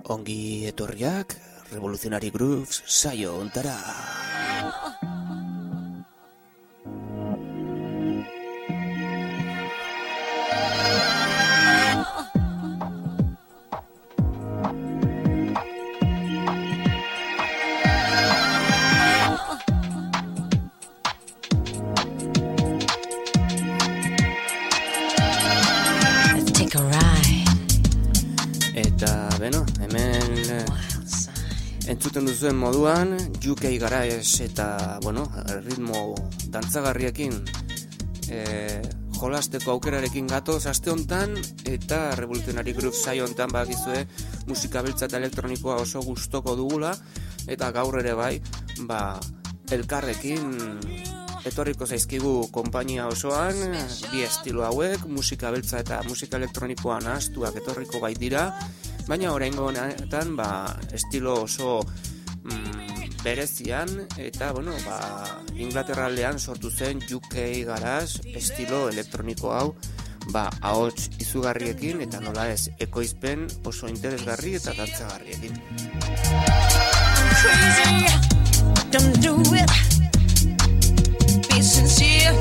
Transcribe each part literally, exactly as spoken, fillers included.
Ongi etorriak Revolutionary Grooves saio ontara. Entzuten duzuen moduan, U K garage eta, bueno, ritmo dantzagarriekin e, jolasteko aukerarekin gatoz aste hontan, eta Revolutionary Grooves saio hontan bakizue musika beltza eta elektronikoa oso gustoko dugula, eta gaur ere bai, ba, elkarrekin etorriko zaizkigu konpainia osoan, bi estilo hauek, musika beltza eta musika elektronikoa nahastuak etorriko bai dira, baina oraingo honetan ba, estilo oso mm, berezian eta bueno, ba, Inglaterraldean sortu zen U K garage estilo elektroniko hau, ba, ahots izugarriekin eta nola ez ekoizpen oso interesgarri eta dantzagarriekin. Don't do it. Be sincere.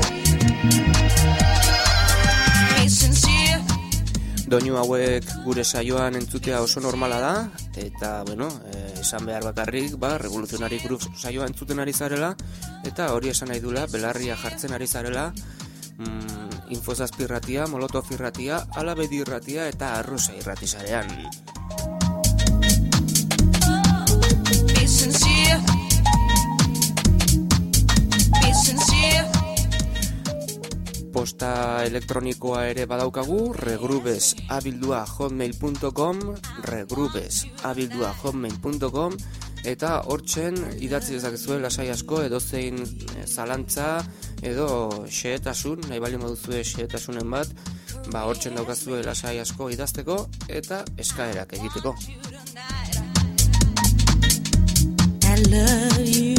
Be sincere. Doinu hauek gure saioan entzutea oso normala da, eta, bueno, eh, esan behar bakarrik, ba, Revolutionary Grooves saioa entzuten ari zarela, eta hori esan nahi dula, belarria jartzen ari zarela, mm, Infozazpi irratia, Molotov irratia, Alabedi irratia eta Arrosa irratizarean. Be sincere. Be sincere. Posta elektronikoa ere badaukagu, regrooves abildua hotmail punto com, regrooves abildua hotmail punto com, eta hortzen idatzi dezakezue lasai asko edozein zalantza edo xehetasun, nahi bali moduzue xehetasunen bat, ba hortzen daukazue lasai asko idazteko eta eskaerak egiteko. I love you.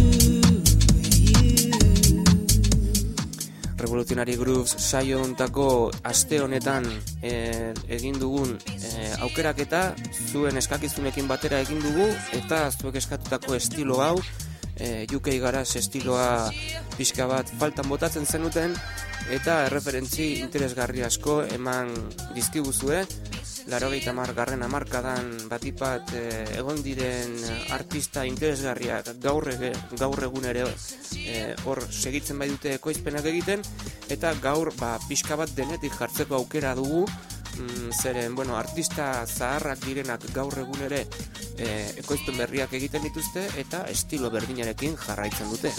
Revolutionary Grooves saio hontako aste honetan e, egin dugun e, aukeraketa zuen eskakizunekin batera egin dugu, eta zuek eskatutako estilo hau, e, U K garage estiloa pixka bat faltan botatzen zenuten, eta erreferentzi interesgarri asko eman dizkiguzue. Laurogeita hamar garren hamarkadan batipat e, egon diren artista interesgarriak gaur, ege, gaur egun ere e, hor segitzen bai dute ekoizpenak egiten, eta gaur ba, pixka bat denetik jartzeko aukera dugu, mm, zeren, bueno, artista zaharrak direnak gaur egun ere e, ekoizpen berriak egiten dituzte, eta estilo berdinarekin jarraitzen dute.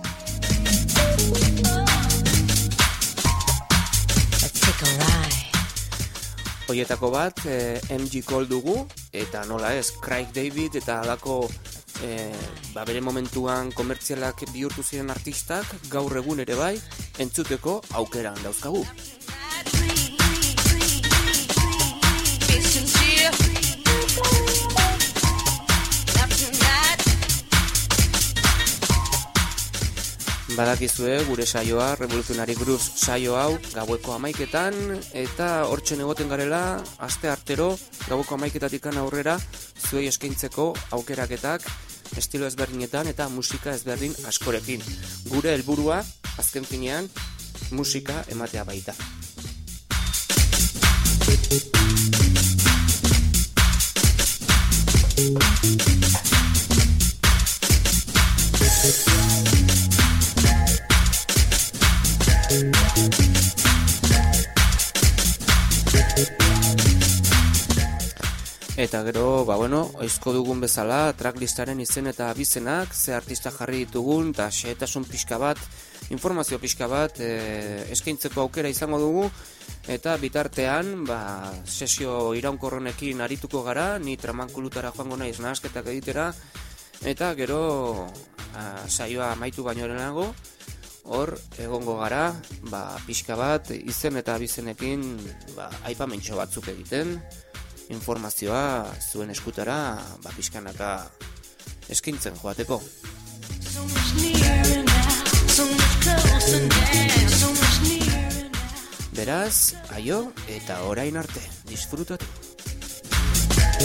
Let's take a ride. Hoietako bat, eh, M G Cole dugu, eta nola ez, Craig David eta alako eh, ba bere momentuan komertzialak bihurtu ziren artistak, gaur egun ere bai, entzuteko aukeran dauzkagu. Badakizue gure saioa, Revolutionary Grooves saio hau, gaueko hamaiketan, eta hortzen egoten garela, aste artero, gaueko hamaiketatikan aurrera, zuei eskaintzeko aukeraketak, estilo ezberdinetan eta musika ezberdin askorekin. Gure helburua, azken finean, musika ematea baita. Eta gero, ba bueno, oizko dugun bezala, tracklistaren izen eta abizenak, ze artista jarri ditugun, eta xehetasun pixka bat, informazio pixka bat, e, eskaintzeko aukera izango dugu, eta bitartean, ba, sesio iraunkorronekin arituko gara, ni tramankulutara joango naiz nahasketak egitera, eta gero, a, saioa amaitu baino lehenago, hor egongo gara, ba, pixka bat, izen eta abizenekin, ba, aipamentxo batzuk egiten, informazioa zuen eskutara ba, pixkanaka eskaintzen joateko. Beraz, aio eta orain arte, disfrutatu.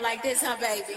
like this, huh, baby?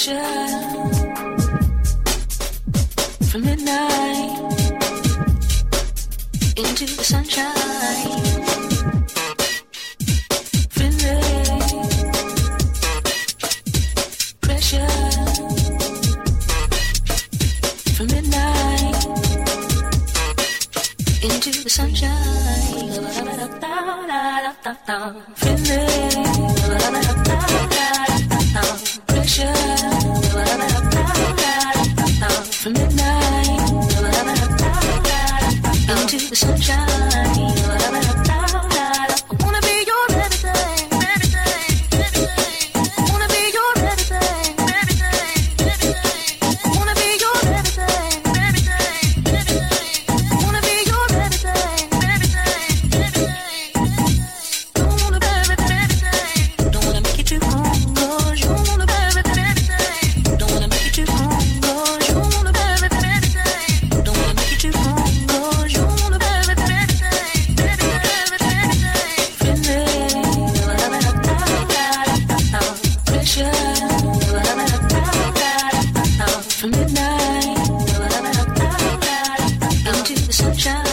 From midnight into the sunshine, feeling pressure. From midnight into the sunshine, feeling pressure. From midnight into the sunshine, I wanna be your everything, everything, everything. I wanna be your everything, everything, everything. I wanna be your everything, everything, everything. I wanna be your everything, everything, everything. Don't wanna be everything, don't wanna make it too hard, 'cause you wanna be everything, don't wanna make it too hard. From midnight into the sunshine,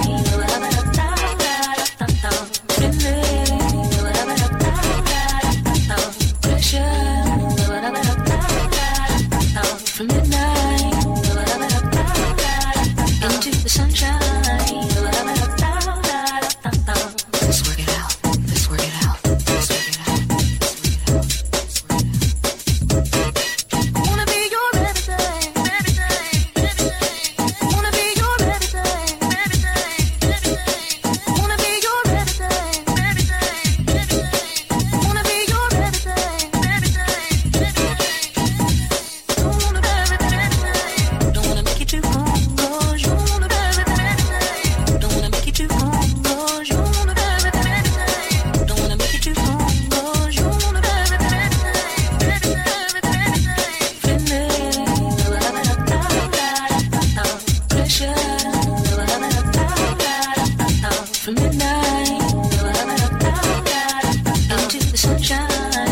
from midnight into the sunshine. Let's work it out. Let's work it out. Let's work it out. I wanna be your everything, everything, everything. I wanna be your everything, everything, everything. I wanna be your everything, everything, everything. I wanna be your everything, everything, everything. Don't wanna be everything, don't wanna make it too hard, 'cause you wanna be everything. Don't wanna make it too hard, 'cause you wanna be everything. Don't wanna make it too hard, 'cause you wanna be everything, everything, everything. Feeling pressure from midnight into the sunshine.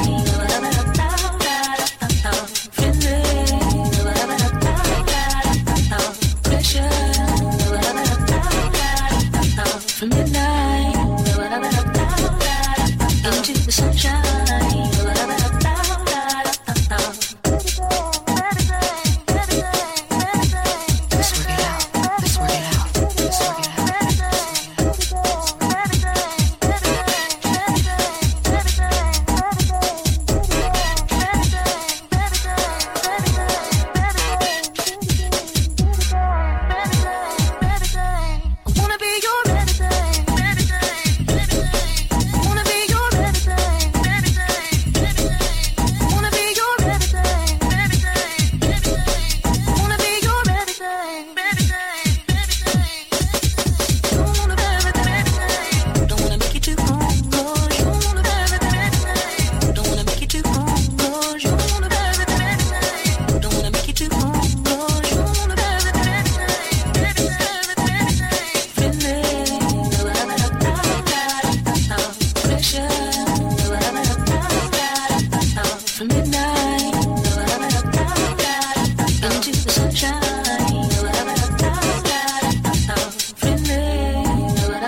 From midnight into the sunshine. Let's work it out. Let's work it out. Let's work it out. I wanna be your everything, everything, everything. I wanna be your everything, everything, everything. I wanna be your everything, everything, everything. I wanna be your everything, everything, everything. Don't wanna be everything, don't wanna make it too hard, 'cause you wanna be everything. Don't wanna make it too hard, 'cause you wanna be everything. Don't wanna make it too hard, 'cause you wanna be everything, everything, everything. Feeling pressure from midnight into the sunshine. Feeling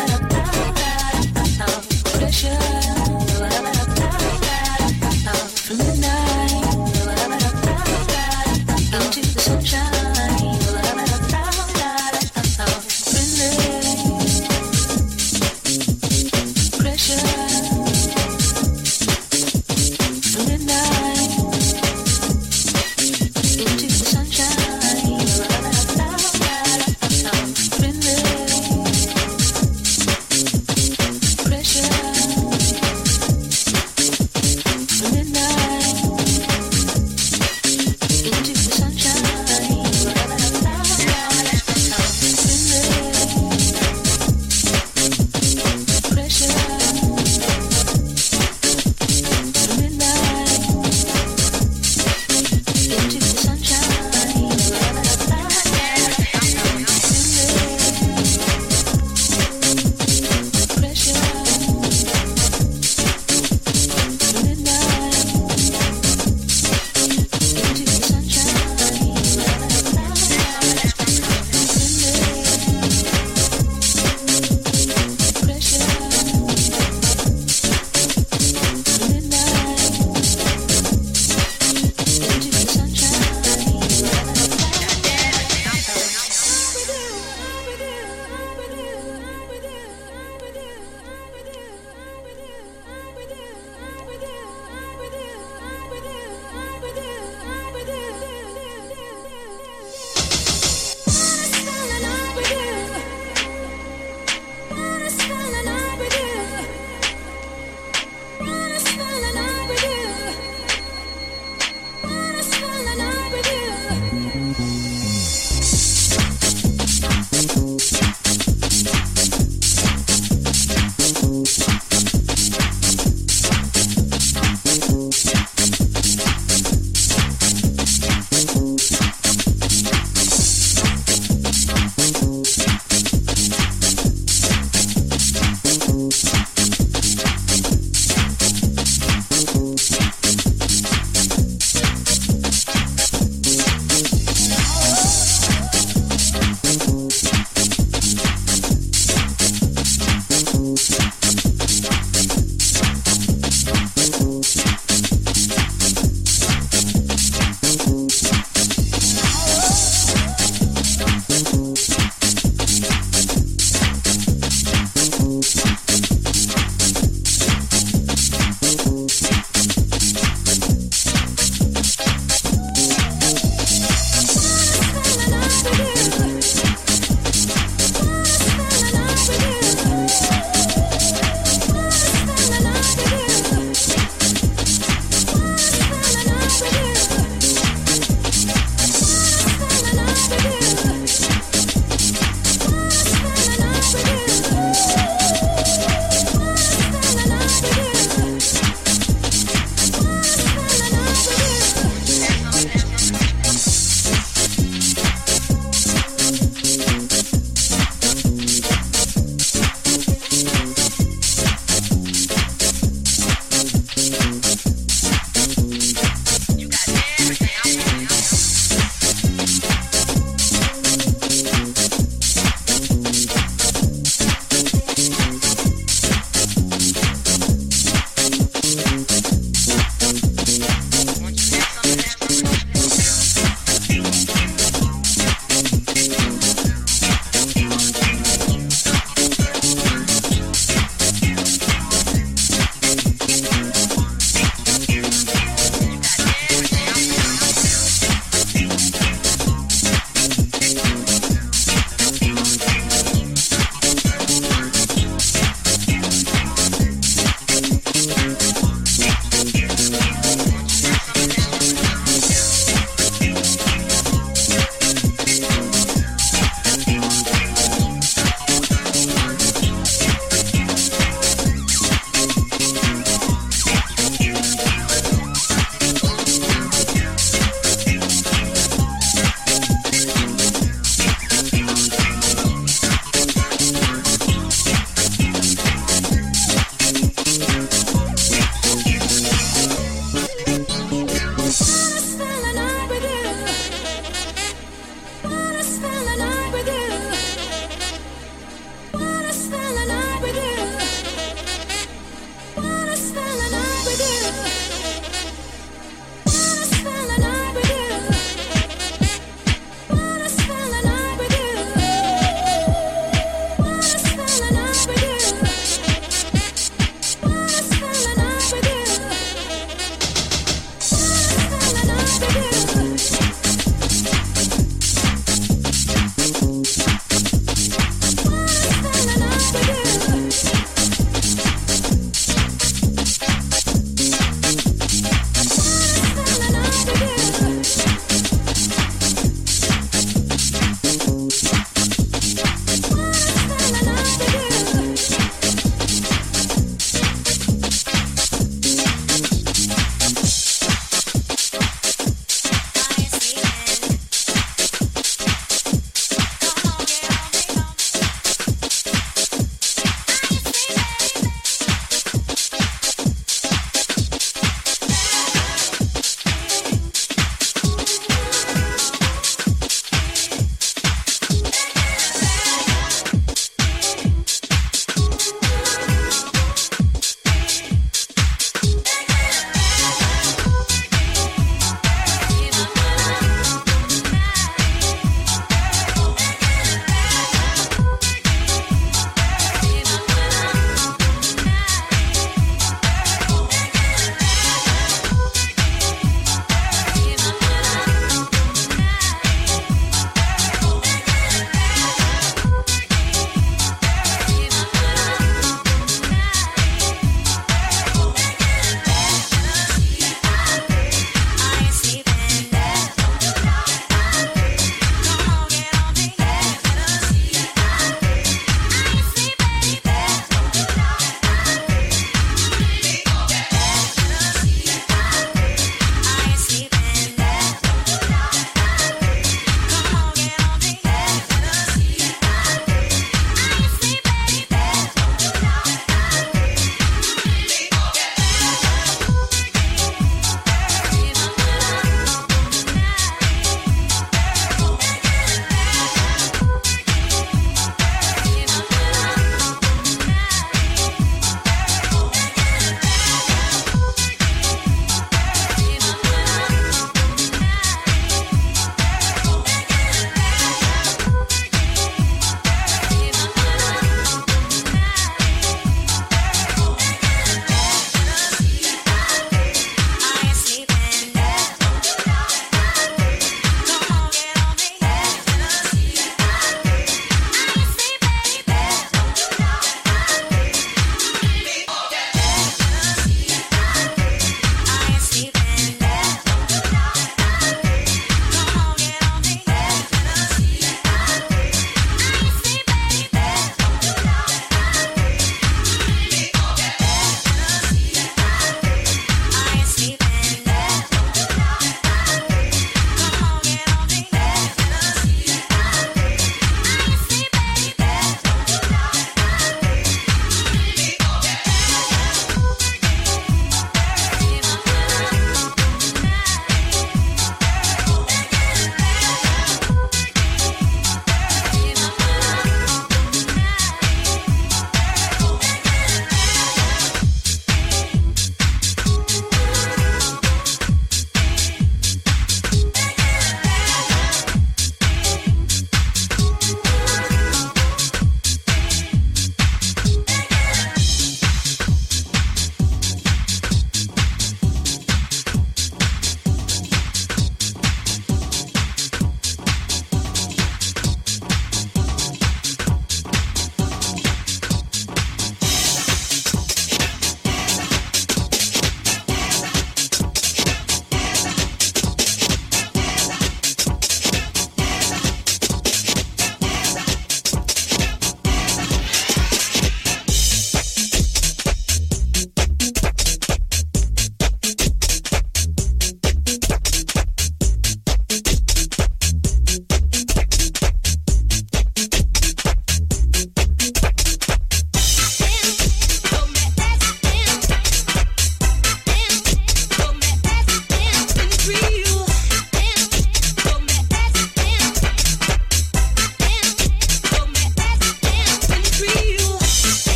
pressure from midnight into the sunshine. Into the sunshine.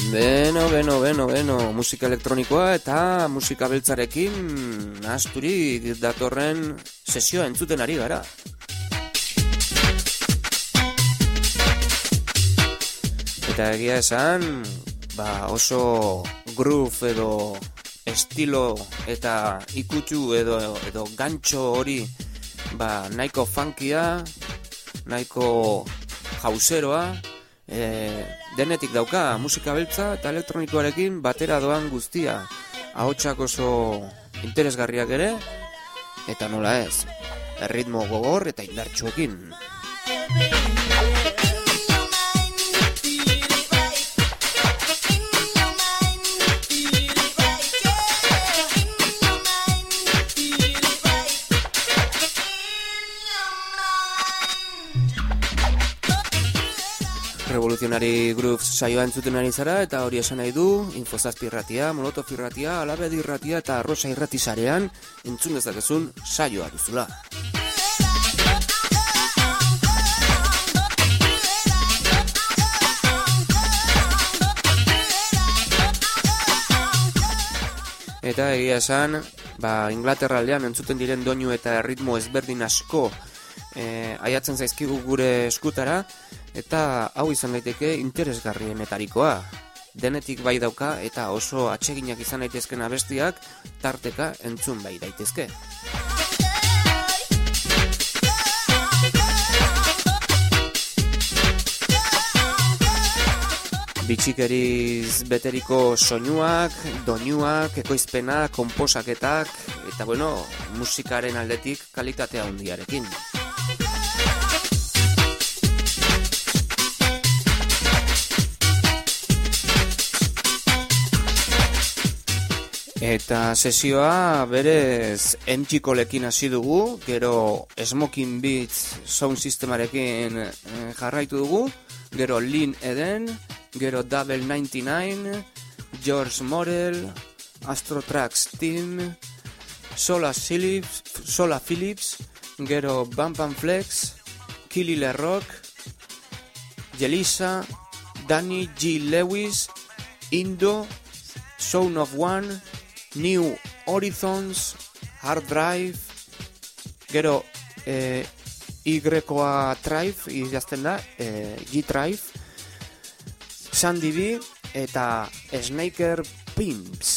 Beno, beno, beno, beno, musika elektronikoa eta musika beltzarekin nahasturi datorren sesioa entzuten ari gara. Eta egia esan, ba oso groove edo estilo eta ikutsu edo, edo gantxo hori ba nahiko funkia, nahiko jauseroa, e, denetik dauka musika beltza eta elektronikoarekin batera doan guztia. Ahotsak oso interesgarriak ere, eta nola ez, erritmo gogor eta indartsuekin. Revolutionary Grooves saioa entzuten ari zara, eta hori esan nahi du Infozazpi irratia, Molotov irratia, Alabedi irratia eta Arrosa irrati sarean entzun dezakezun saioa duzula. Eta egia esan, ba, Inglaterra aldean entzuten diren doinu eta erritmo ezberdin asko e, aiatzen zaizkigu gure eskutara, eta hau izan daiteke interesgarrienetarikoa. Denetik bai dauka eta oso atseginak izan daitezken abestiak tarteka entzun bai daitezke. Bitxikeriz beteriko soinuak, doinuak, ekoizpenak, konposaketak, eta bueno, musikaren aldetik kalitatea handiarekin. Eta sesioa berez M G Colekin hasi dugu, gero Smoking Beats sound systemarekin jarraitu dugu, gero Lynn Eden, gero Double ninety-nine, George Morel, Astro Tracks Team, Sola Phillips, Sola Phillips, gero Bam Bam Flex, Killy LeRock, Jelisa, Danny G. Lewis, Indo, Sound of One, New Horizons, Hard Drive, gero eh, Y-a Drive, idazten da, eh, G-Drive, Sandy B eta Snaker Pimps.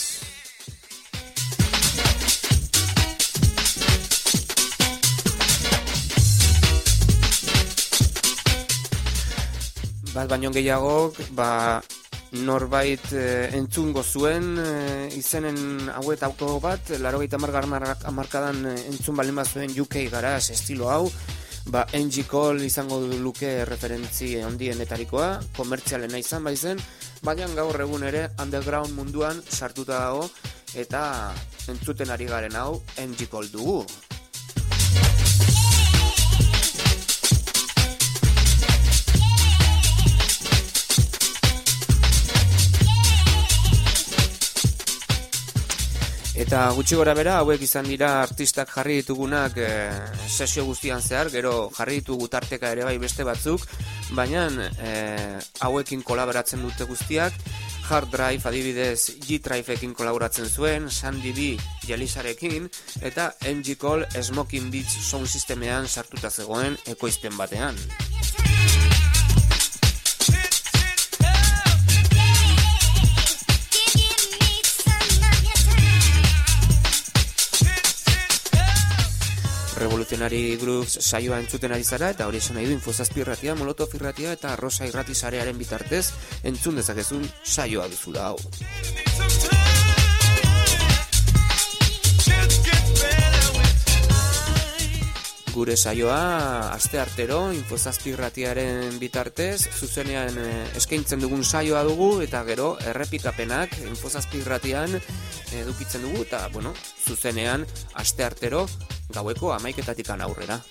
Bat baino gehiagok, ba, norbait e, entzungo zuen e, izenen hauetako bat, laurogeita hamar hamarkadan entzun baldin bazuen U K garage estilo hau, ba N G Cole izango luke referentzi handienetarikoa, komertzialena izan baizen, baina gaur egun ere underground munduan sartuta dago eta entzuten ari garen hau N G Cole dugu. Eta gutxi gora bera, hauek izan dira artistak jarri ditugunak e, sesio guztian zehar, gero jarri ditugu tarteka ere bai beste batzuk, baina e, hauekin kolaboratzen dute guztiak. Hard Drive adibidez G-Driveekin kolaboratzen zuen, Sandy B Jelisarekin, eta M G Cole Smoking Beats sound systemean sartuta zegoen ekoizpen batean. Revolutionary Grooves saioa entzuten ari zara, eta hori esan nahi du Infozazpi irratia, Molotov irratia eta Arrosa irrati sarearen bitartez entzun dezakezun saioa duzula hau. Gure saioa asteartero Infozazpi irratiaren bitartez zuzenean eskaintzen dugun saioa dugu, eta gero errepikapenak Infozazpi irratian edukitzen dugu, eta bueno, zuzenean asteartero gaueko hamaiketatikan aurrera.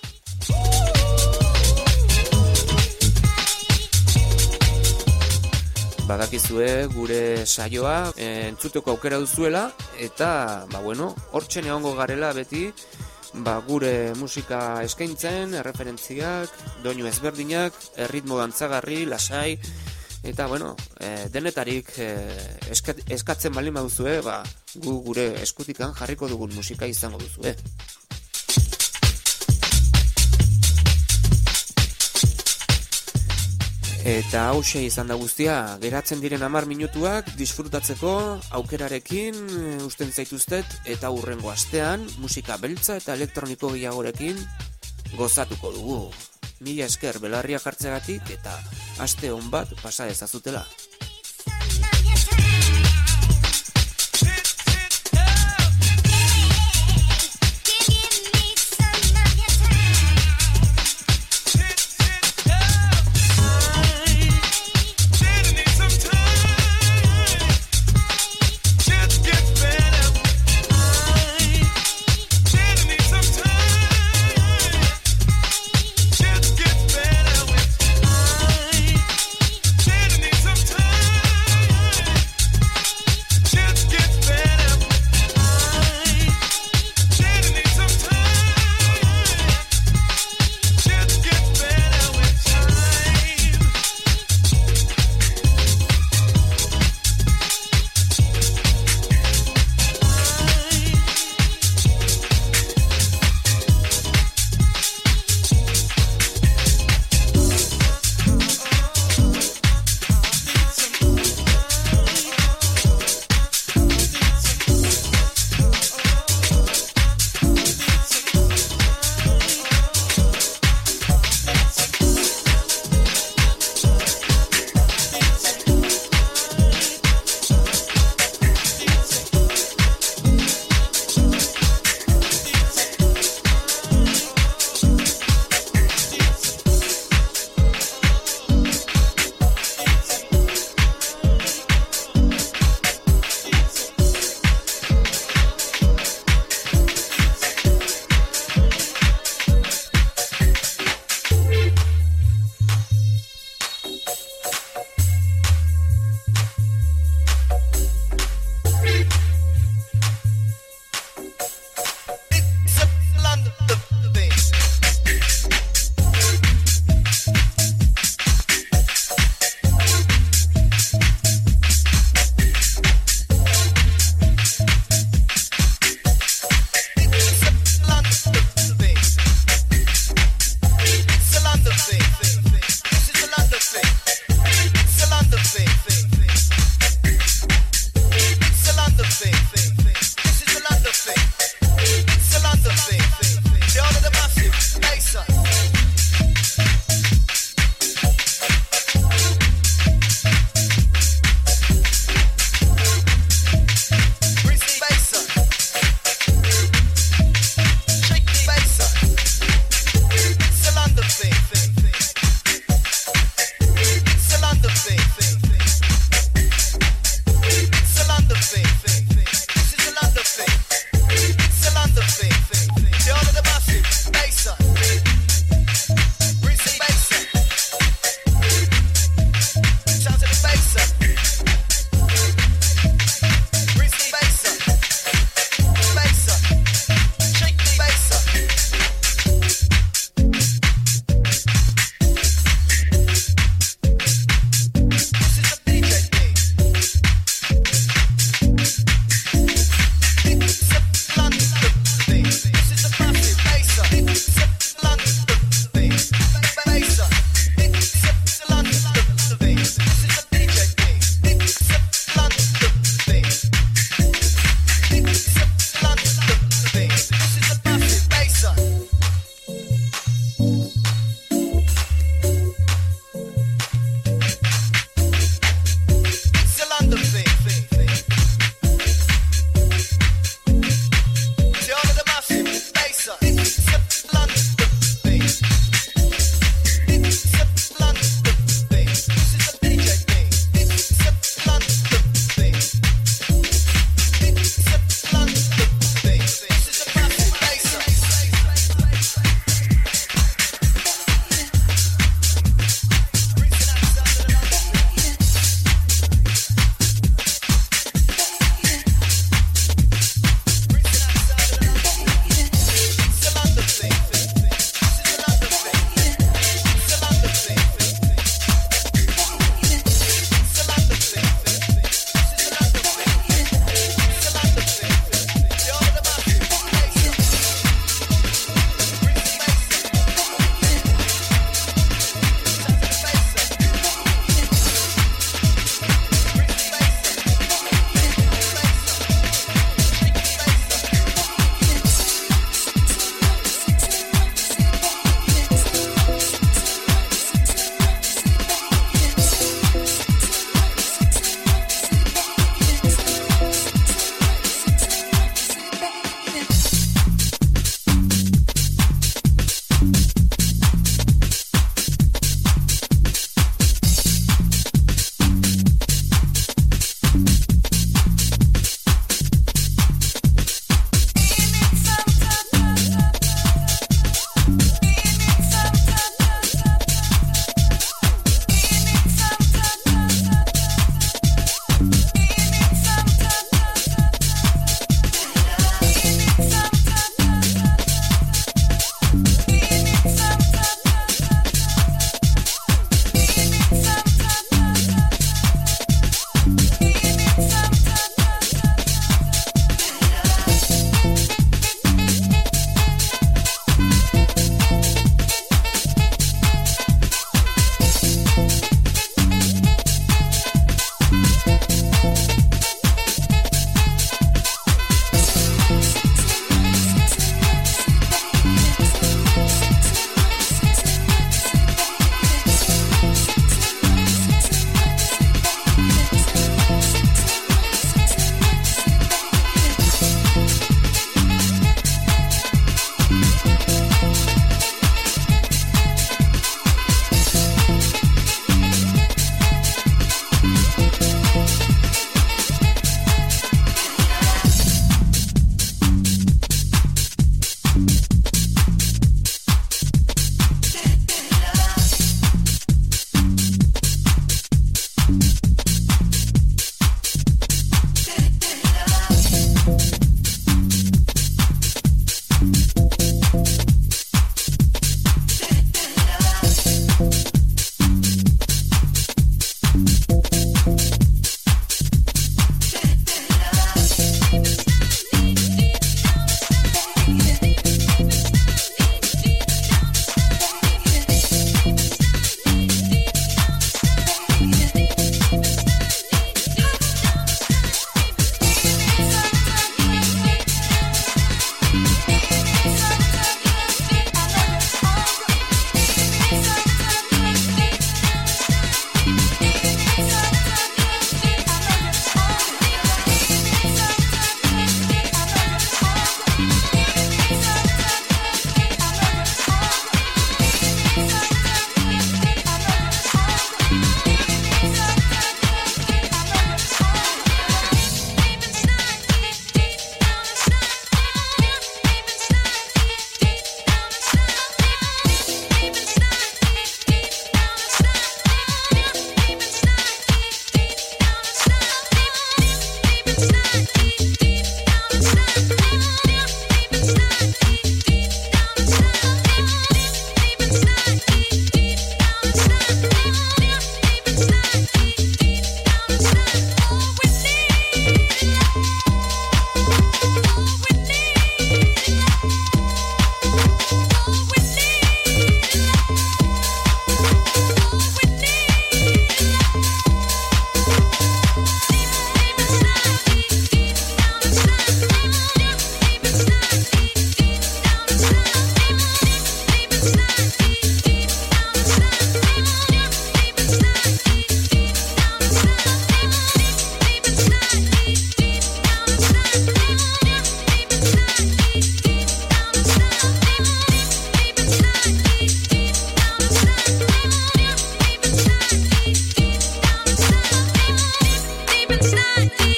Badakizue gure saioa entzuteko aukera duzuela, eta ba bueno, hortzen egongo garela beti, ba gure musika eskaintzen, erreferentziak, doinu ezberdinak, erritmo dantzagarri, lasai, Eta, bueno, e, denetarik e, eskat, eskatzen baldin baduzue, ba, gu gure eskutikan jarriko dugun musika izango duzue. Eta hause izan da guztia, geratzen diren hamar minutuak disfrutatzeko aukerarekin usten zaituztet, eta hurrengo astean musika beltza eta elektroniko gehiagorekin gozatuko dugu. Mila esker belarria jartzegatik eta aste on bat pasa ezazutela.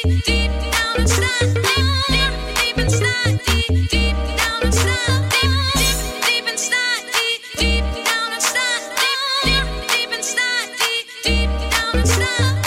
Stop.